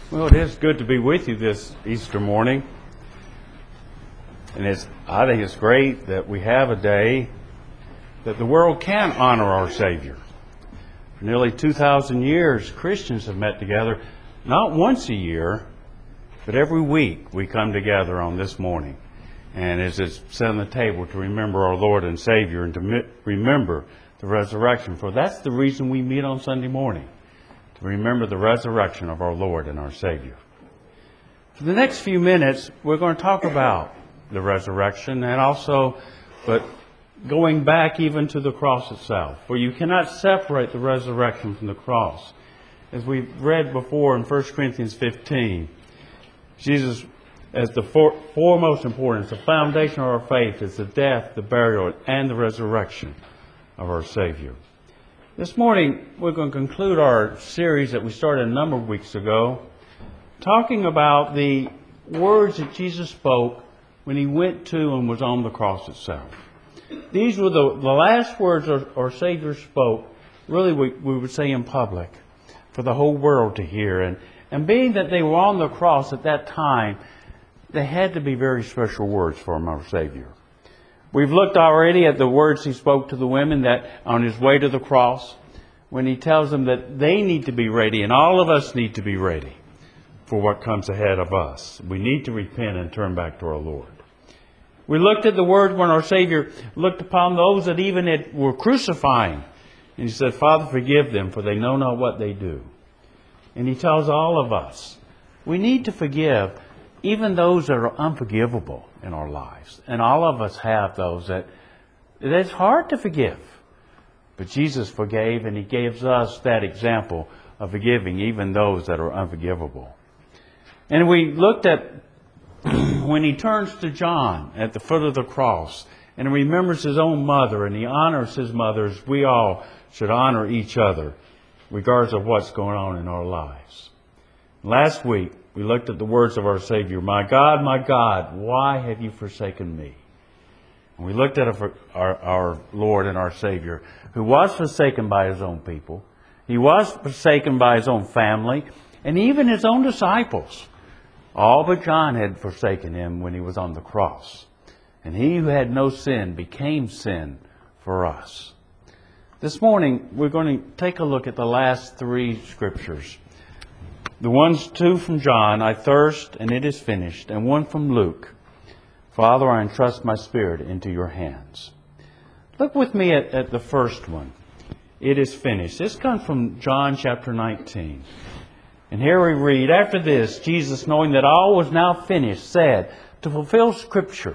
Well, it is good to be with you this Easter morning. And I think it's great that we have a day that the world can honor our Savior. For nearly 2,000 years, Christians have met together, not once a year, but every week we come together on this morning. And as it's set on the table to remember our Lord and Savior and to remember the resurrection. For that's the reason we meet on Sunday morning. To remember the resurrection of our Lord and our Savior. For the next few minutes, we're going to talk about the resurrection and also, but going back even to the cross itself. For you cannot separate the resurrection from the cross. As we've read before in 1 Corinthians 15, Jesus, as the foremost importance, the foundation of our faith is the death, the burial, and the resurrection of our Savior. This morning, we're going to conclude our series that we started a number of weeks ago, talking about the words that Jesus spoke when He went to and was on the cross itself. These were the last words our Savior spoke, really we would say in public, for the whole world to hear. And being that they were on the cross at that time, they had to be very special words from our Savior. We've looked already at the words He spoke to the women that on His way to the cross, when He tells them that they need to be ready, and all of us need to be ready for what comes ahead of us. We need to repent and turn back to our Lord. We looked at the word when our Savior looked upon those that even were crucifying. And He said, Father, forgive them, for they know not what they do. And He tells all of us, we need to forgive even those that are unforgivable in our lives. And all of us have those that it's hard to forgive. But Jesus forgave, and He gives us that example of forgiving even those that are unforgivable. And we looked at when He turns to John at the foot of the cross and remembers His own mother, and He honors His mother as we all should honor each other, regardless of what's going on in our lives. Last week, we looked at the words of our Savior, my God, why have you forsaken me? And we looked at our Lord and our Savior, who was forsaken by His own people. He was forsaken by His own family, and even His own disciples. All but John had forsaken Him when He was on the cross. And He who had no sin became sin for us. This morning, we're going to take a look at the last three scriptures. The ones two from John, I thirst and it is finished, and one from Luke, Father, I entrust my spirit into your hands. Look with me at the first one. It is finished. This comes from John chapter 19. And here we read, after this, Jesus, knowing that all was now finished, said, to fulfill Scripture.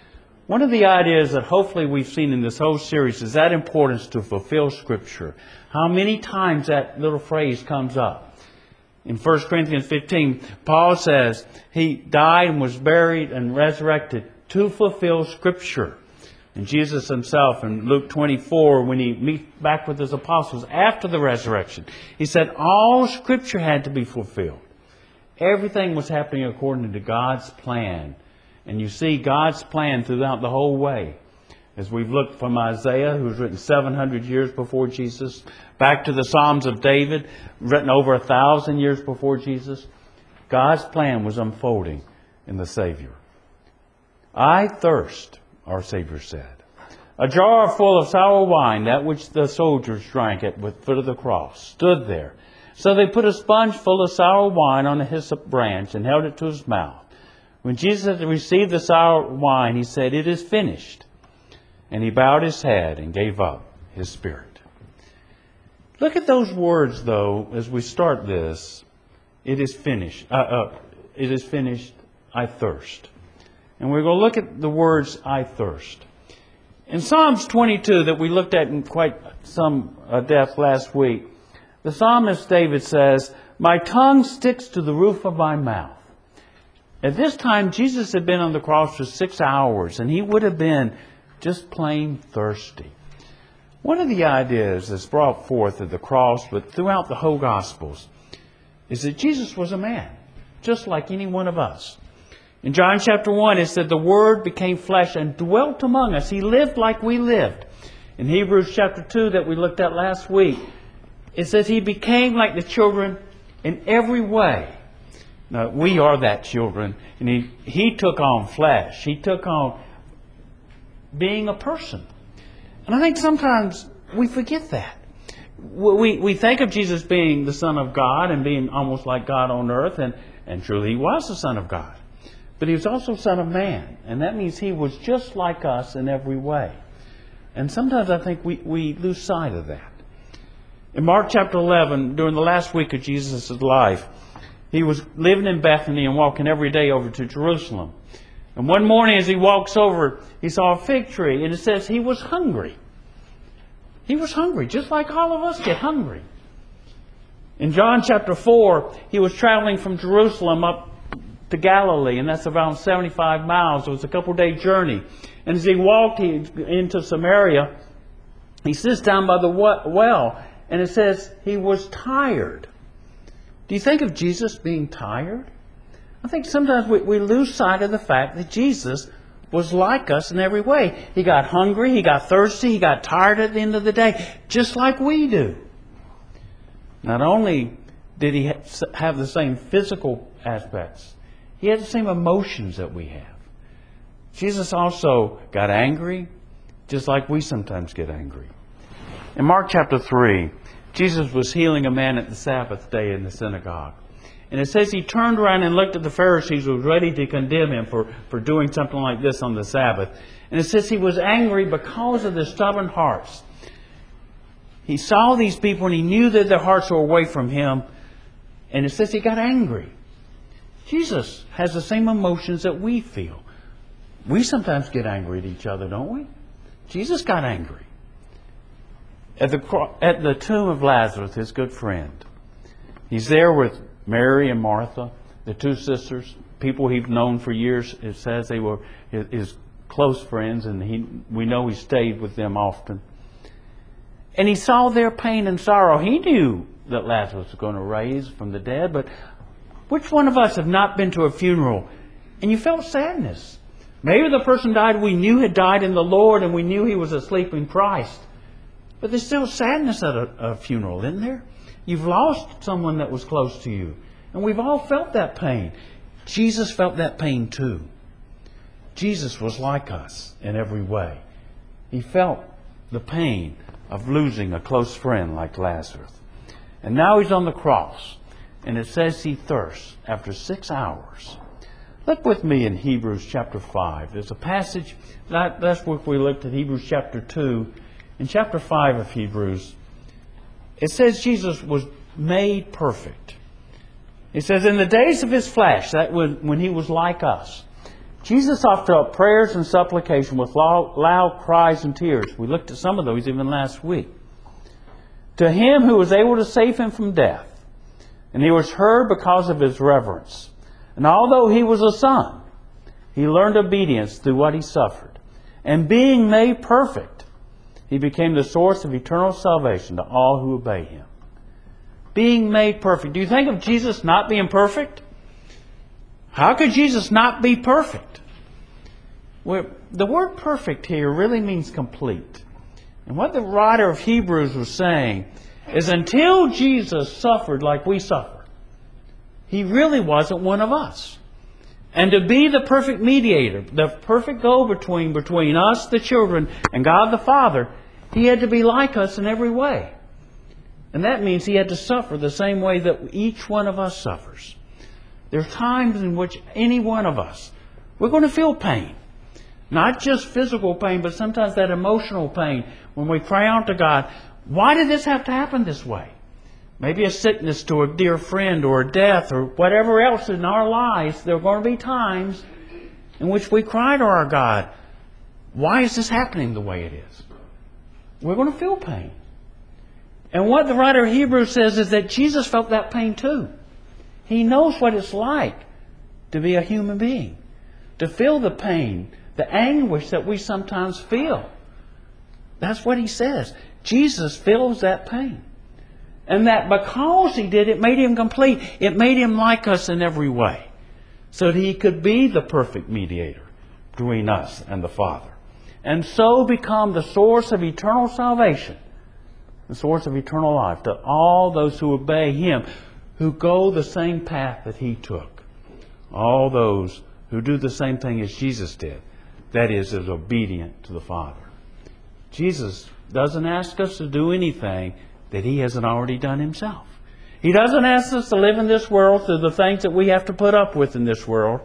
One of the ideas that hopefully we've seen in this whole series is that importance to fulfill Scripture. How many times that little phrase comes up. In 1 Corinthians 15, Paul says He died and was buried and resurrected to fulfill Scripture. And Jesus Himself in Luke 24, when He meets back with His apostles after the resurrection, He said all Scripture had to be fulfilled. Everything was happening according to God's plan. And you see God's plan throughout the whole way. As we've looked from Isaiah, who was written 700 years before Jesus, back to the Psalms of David, written over 1,000 years before Jesus, God's plan was unfolding in the Savior. I thirst, our Savior said. A jar full of sour wine, that which the soldiers drank at the foot of the cross, stood there. So they put a sponge full of sour wine on a hyssop branch and held it to His mouth. When Jesus had received the sour wine, He said, it is finished. And He bowed His head and gave up His spirit. Look at those words, though, as we start this. It is finished. It is finished. I thirst. And we're going to look at the words, I thirst. In Psalms 22, that we looked at in quite some depth last week, the psalmist David says, my tongue sticks to the roof of my mouth. At this time, Jesus had been on the cross for 6 hours, and He would have been just plain thirsty. One of the ideas that's brought forth at the cross, but throughout the whole Gospels, is that Jesus was a man, just like any one of us. In John chapter 1, it said, the Word became flesh and dwelt among us. He lived like we lived. In Hebrews chapter 2 that we looked at last week, it says He became like the children in every way. Now, we are that children. And He took on flesh. He took on being a person. And I think sometimes we forget that. We think of Jesus being the Son of God and being almost like God on earth. And truly He was the Son of God. But He was also Son of Man. And that means He was just like us in every way. And sometimes I think we lose sight of that. In Mark chapter 11, during the last week of Jesus' life, He was living in Bethany and walking every day over to Jerusalem. And one morning as He walks over, He saw a fig tree, and it says He was hungry. He was hungry, just like all of us get hungry. In John chapter 4, He was traveling from Jerusalem up to Galilee, and that's around 75 miles. It was a couple-day journey. And as He walked into Samaria, He sits down by the well, and it says He was tired. Do you think of Jesus being tired? I think sometimes we lose sight of the fact that Jesus was like us in every way. He got hungry, He got thirsty, He got tired at the end of the day, just like we do. Not only did He have the same physical aspects, He had the same emotions that we have. Jesus also got angry, just like we sometimes get angry. In Mark chapter 3, Jesus was healing a man at the Sabbath day in the synagogue. And it says He turned around and looked at the Pharisees who were ready to condemn Him for doing something like this on the Sabbath. And it says He was angry because of their stubborn hearts. He saw these people and He knew that their hearts were away from Him. And it says He got angry. Jesus has the same emotions that we feel. We sometimes get angry at each other, don't we? Jesus got angry. At the tomb of Lazarus, His good friend, He's there with Mary and Martha, the two sisters, people He'd known for years. It says they were His close friends, and we know He stayed with them often. And He saw their pain and sorrow. He knew that Lazarus was going to rise from the dead, but which one of us have not been to a funeral and you felt sadness? Maybe the person died we knew had died in the Lord, and we knew he was asleep in Christ. But there's still sadness at a funeral, isn't there? You've lost someone that was close to you. And we've all felt that pain. Jesus felt that pain too. Jesus was like us in every way. He felt the pain of losing a close friend like Lazarus. And now He's on the cross. And it says He thirsts after 6 hours. Look with me in Hebrews chapter 5. There's a passage, last week we looked at Hebrews chapter 2. In chapter 5 of Hebrews, it says Jesus was made perfect. It says, in the days of His flesh, that when He was like us, Jesus offered up prayers and supplication with loud cries and tears. We looked at some of those even last week. To Him who was able to save Him from death. And He was heard because of His reverence. And although He was a Son, He learned obedience through what He suffered. And being made perfect, He became the source of eternal salvation to all who obey Him. Being made perfect. Do you think of Jesus not being perfect? How could Jesus not be perfect? Well, the word perfect here really means complete. And what the writer of Hebrews was saying is until Jesus suffered like we suffer, He really wasn't one of us. And to be the perfect mediator, the perfect go-between between us, the children, and God the Father, He had to be like us in every way. And that means He had to suffer the same way that each one of us suffers. There are times in which any one of us, we're going to feel pain. Not just physical pain, but sometimes that emotional pain. When we cry out to God, why did this have to happen this way? Maybe a sickness to a dear friend or a death or whatever else in our lives. There are going to be times in which we cry to our God, why is this happening the way it is? We're going to feel pain. And what the writer of Hebrews says is that Jesus felt that pain too. He knows what it's like to be a human being. To feel the pain, the anguish that we sometimes feel. That's what He says. Jesus feels that pain. And that because He did, it made Him complete. It made Him like us in every way. So that He could be the perfect mediator between us and the Father. And so become the source of eternal salvation. The source of eternal life to all those who obey Him. Who go the same path that He took. All those who do the same thing as Jesus did. That is obedient to the Father. Jesus doesn't ask us to do anything that He hasn't already done Himself. He doesn't ask us to live in this world through the things that we have to put up with in this world,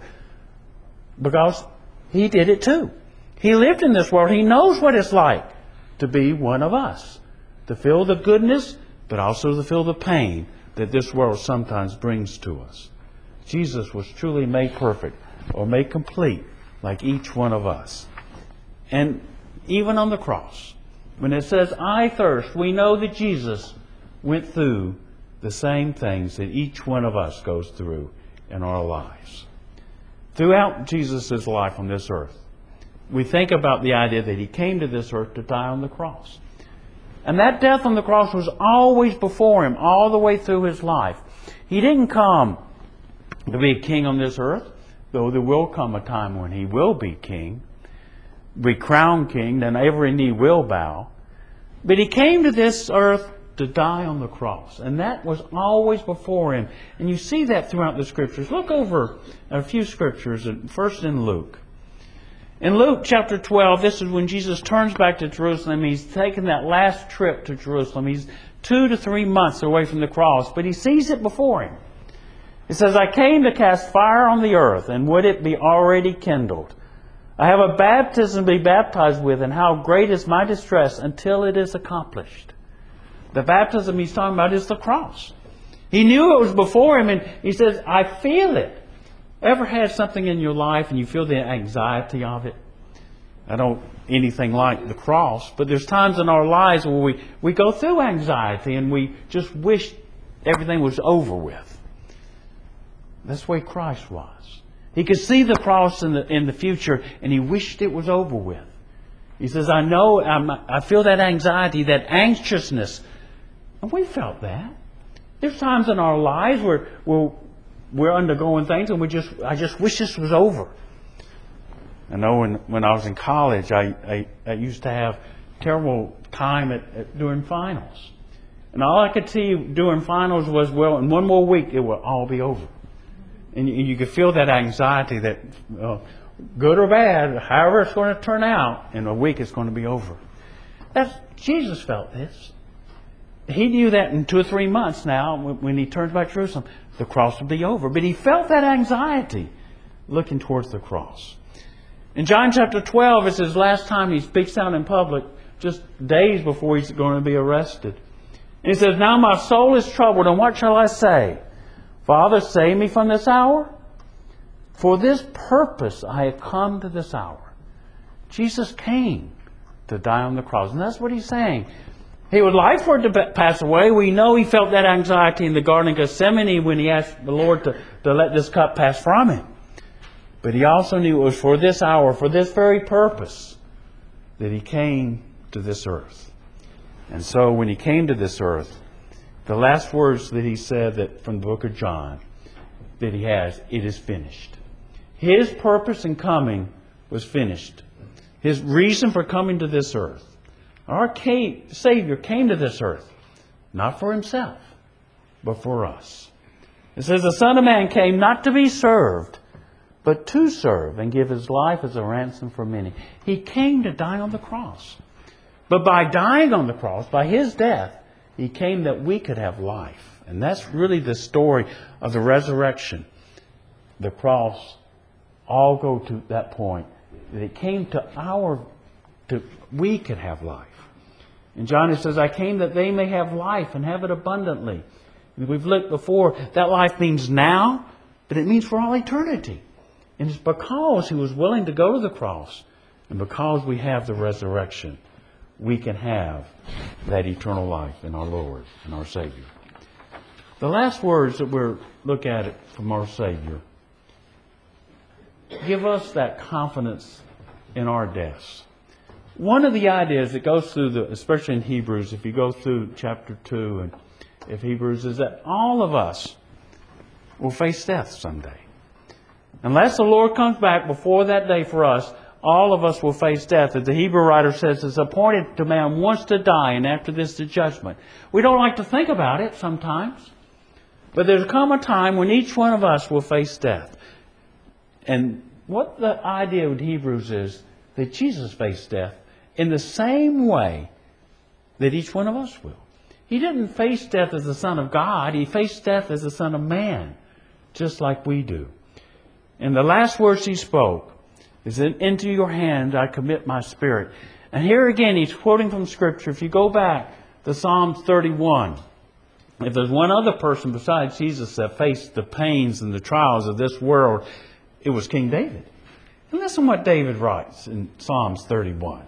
because He did it too. He lived in this world. He knows what it's like to be one of us, to feel the goodness, but also to feel the pain that this world sometimes brings to us. Jesus was truly made perfect, or made complete, like each one of us. And even on the cross, when it says, "I thirst," we know that Jesus went through the same things that each one of us goes through in our lives. Throughout Jesus' life on this earth, we think about the idea that He came to this earth to die on the cross. And that death on the cross was always before Him, all the way through His life. He didn't come to be a king on this earth, though there will come a time when He will be king, be crowned king, then every knee will bow. But He came to this earth to die on the cross. And that was always before Him. And you see that throughout the Scriptures. Look over a few Scriptures, first in Luke. In Luke chapter 12, this is when Jesus turns back to Jerusalem. He's taken that last trip to Jerusalem. He's 2 to 3 months away from the cross, but He sees it before Him. It says, "I came to cast fire on the earth, and would it be already kindled? I have a baptism to be baptized with, and how great is my distress until it is accomplished." The baptism He's talking about is the cross. He knew it was before Him, and He says, "I feel it." Ever had something in your life and you feel the anxiety of it? I don't anything like the cross, but there's times in our lives where we go through anxiety and we just wish everything was over with. That's the way Christ was. He could see the cross in the future, and He wished it was over with. He says, I feel that anxiety, that anxiousness. And we felt that. There's times in our lives where we're undergoing things and I just wish this was over. I know when I was in college, I used to have terrible time during finals. And all I could see during finals was, well, in one more week it will all be over. And you could feel that anxiety that, good or bad, however it's going to turn out, in a week it's going to be over. Jesus felt this. He knew that in 2 or 3 months now, when He turns back to Jerusalem, the cross would be over. But He felt that anxiety looking towards the cross. In John chapter 12, it's His last time He speaks out in public, just days before He's going to be arrested. And He says, "Now my soul is troubled, and what shall I say? Father, save me from this hour? For this purpose I have come to this hour." Jesus came to die on the cross. And that's what He's saying. He would like for it to pass away. We know He felt that anxiety in the Garden of Gethsemane when He asked the Lord to let this cup pass from Him. But He also knew it was for this hour, for this very purpose, that He came to this earth. And so when He came to this earth, the last words that He said that from the book of John that He has, "It is finished." His purpose in coming was finished. His reason for coming to this earth. Our Savior came to this earth, not for Himself, but for us. It says, "The Son of Man came not to be served, but to serve and give His life as a ransom for many." He came to die on the cross. But by dying on the cross, by His death, He came that we could have life. And that's really the story of the resurrection. The cross, all go to that point. That it came we could have life. In John it says, "I came that they may have life and have it abundantly." And we've looked before, that life means now, but it means for all eternity. And it's because He was willing to go to the cross, and because we have the resurrection, we can have that eternal life in our Lord and our Savior. The last words that we'll look at it from our Savior give us that confidence in our deaths. One of the ideas that goes through, especially in Hebrews, if you go through chapter 2 of Hebrews, is that all of us will face death someday. Unless the Lord comes back before that day for us, all of us will face death. As the Hebrew writer says, it's appointed to man once to die, and after this the judgment. We don't like to think about it sometimes. But there's come a time when each one of us will face death. And what the idea with Hebrews is that Jesus faced death in the same way that each one of us will. He didn't face death as the Son of God. He faced death as the Son of Man, just like we do. And the last words He spoke is that into your hand I commit my spirit. And here again, He's quoting from Scripture. If you go back to Psalms 31, if there's one other person besides Jesus that faced the pains and the trials of this world, it was King David. And listen what David writes in Psalms 31.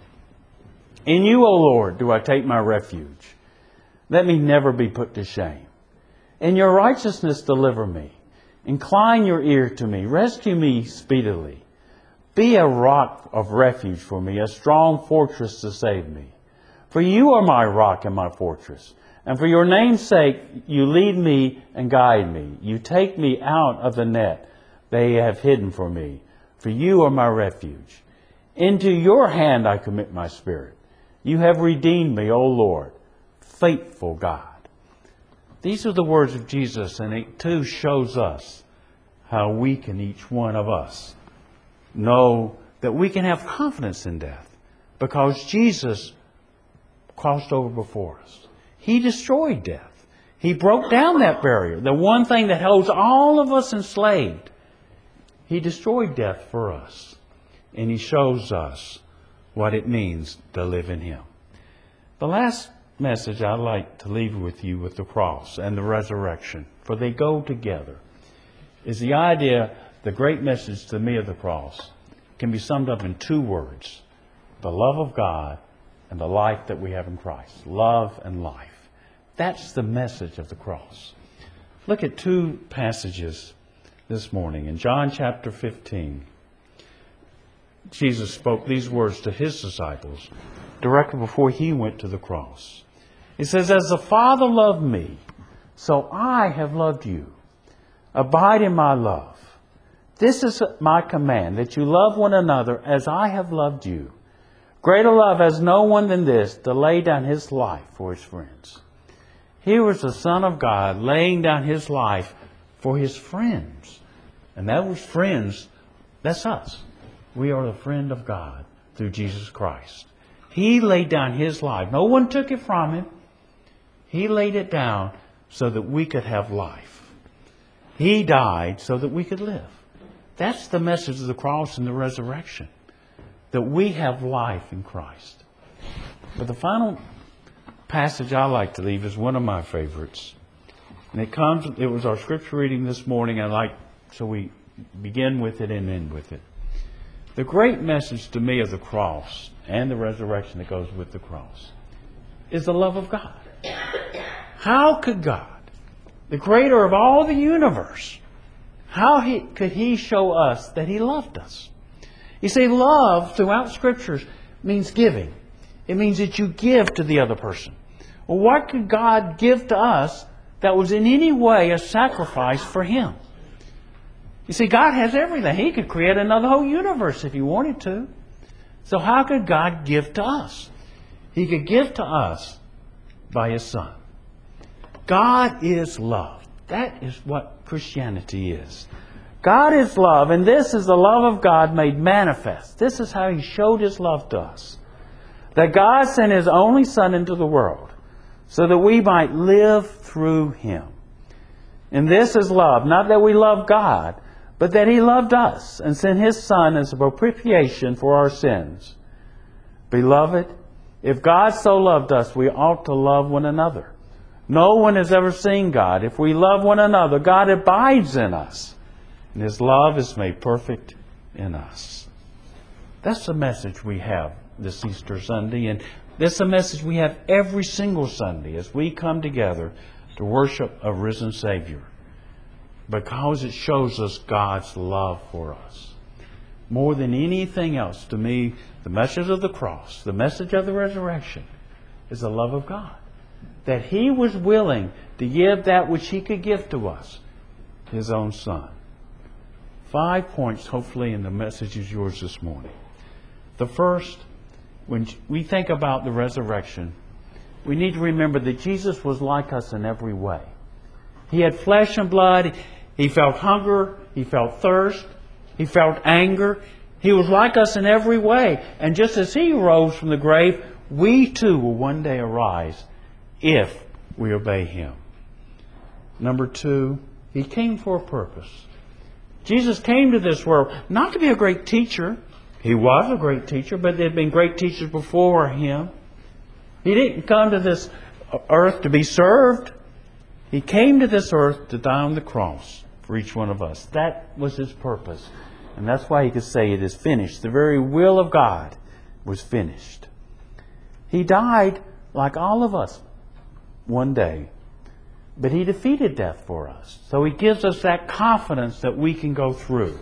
In you, O Lord, do I take my refuge. Let me never be put to shame. In your righteousness deliver me. Incline your ear to me. Rescue me speedily. Be a rock of refuge for me, a strong fortress to save me. For you are my rock and my fortress. And for your name's sake, you lead me and guide me. You take me out of the net they have hidden for me. For you are my refuge. Into your hand I commit my spirit. You have redeemed me, O Lord, faithful God. These are the words of Jesus, and it too shows us how we can, each one of us, know that we can have confidence in death because Jesus crossed over before us. He destroyed death. He broke down that barrier, the one thing that holds all of us enslaved. He destroyed death for us, and He shows us what it means to live in Him. The last message I'd like to leave with you with the cross and the resurrection, for they go together, is the idea, the great message to me of the cross can be summed up in two words: the love of God and the life that we have in Christ. Love and life. That's the message of the cross. Look at two passages this morning. In John chapter 15, Jesus spoke these words to His disciples directly before He went to the cross. He says, as the Father loved me, so I have loved you. Abide in my love. This is my command, that you love one another as I have loved you. Greater love has no one than this, to lay down his life for his friends. Here was the Son of God laying down His life for His friends. And that was friends, that's us. We are the friend of God through Jesus Christ. He laid down His life. No one took it from Him. He laid it down so that we could have life. He died so that we could live. That's the message of the cross and the resurrection. That we have life in Christ. But the final passage I like to leave is one of my favorites. And it was our scripture reading this morning. So we begin with it and end with it. The great message to me of the cross and the resurrection that goes with the cross is the love of God. How could God, the creator of all the universe, could He show us that He loved us? You see, love throughout Scriptures means giving. It means that you give to the other person. Well, what could God give to us that was in any way a sacrifice for Him? You see, God has everything. He could create another whole universe if He wanted to. So how could God give to us? He could give to us by His Son. God is love. That is what Christianity is. God is love, and this is the love of God made manifest. This is how He showed His love to us. That God sent His only Son into the world so that we might live through Him. And this is love. Not that we love God, but that He loved us and sent His Son as a propitiation for our sins. Beloved, if God so loved us, we ought to love one another. No one has ever seen God. If we love one another, God abides in us, and His love is made perfect in us. That's the message we have this Easter Sunday, and that's the message we have every single Sunday as we come together to worship a risen Savior, because it shows us God's love for us. More than anything else, to me, the message of the cross, the message of the resurrection, is the love of God. That He was willing to give that which He could give to us, His own Son. 5 points, hopefully, in the message is yours this morning. The first, when we think about the resurrection, we need to remember that Jesus was like us in every way. He had flesh and blood. He felt hunger. He felt thirst. He felt anger. He was like us in every way. And just as He rose from the grave, we too will one day arise if we obey Him. Number 2, He came for a purpose. Jesus came to this world not to be a great teacher. He was a great teacher, but there had been great teachers before Him. He didn't come to this earth to be served. He came to this earth to die on the cross for each one of us. That was His purpose. And that's why He could say it is finished. The very will of God was finished. He died like all of us one day. But He defeated death for us. So He gives us that confidence that we can go through.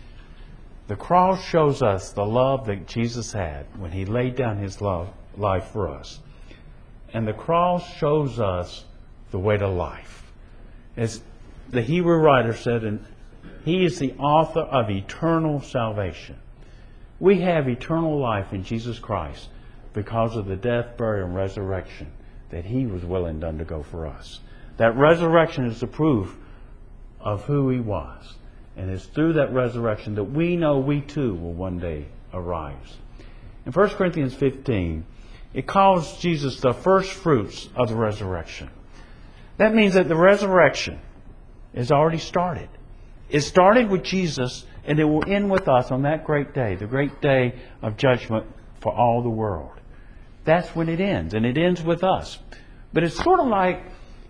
The cross shows us the love that Jesus had when He laid down His life for us. And the cross shows us the way to life. As the Hebrew writer said, and He is the author of eternal salvation. We have eternal life in Jesus Christ because of the death, burial, and resurrection that He was willing to undergo for us. That resurrection is the proof of who He was. And it's through that resurrection that we know we too will one day arise. In 1 Corinthians 15, it calls Jesus the first fruits of the resurrection. That means that the resurrection is already started. It started with Jesus, and it will end with us on that great day, the great day of judgment for all the world. That's when it ends, and it ends with us. But it's sort of like,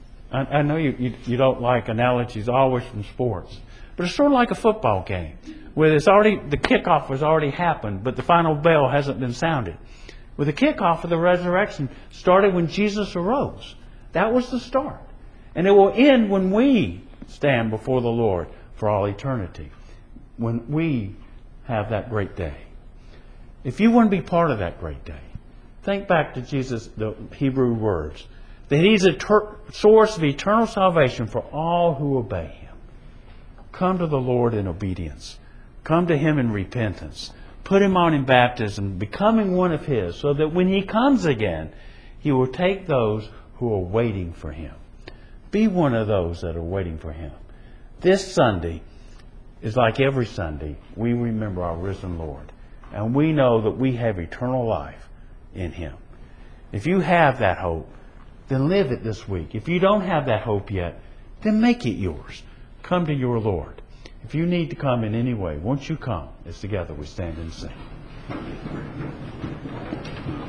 I know you don't like analogies always from sports, but it's sort of like a football game where the kickoff has already happened, but the final bell hasn't been sounded. Well, the kickoff of the resurrection started when Jesus arose. That was the start. And it will end when we stand before the Lord for all eternity, when we have that great day. If you want to be part of that great day, think back to Jesus, the Hebrew words, that He's a source of eternal salvation for all who obey Him. Come to the Lord in obedience. Come to Him in repentance. Put Him on in baptism, becoming one of His, so that when He comes again, He will take those who are waiting for Him. Be one of those that are waiting for Him. This Sunday is like every Sunday. We remember our risen Lord. And we know that we have eternal life in Him. If you have that hope, then live it this week. If you don't have that hope yet, then make it yours. Come to your Lord. If you need to come in any way, once you come, as together we stand and sing.